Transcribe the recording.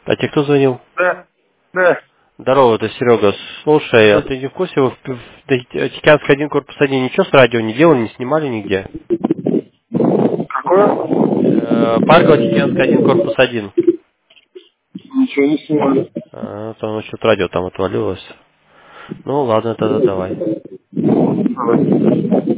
А тебе кто звонил? Да, да. Здорово, это Серега. Слушай, а ты не в курсе, вы в Тихоокеанский 1, корпус 1 ничего с радио не делали, не снимали нигде? Какое? Парковый Тихоокеанский 1, корпус 1. Ничего не снимали. Там что-то радио там отвалилось. Ну ладно, тогда давай. Давай.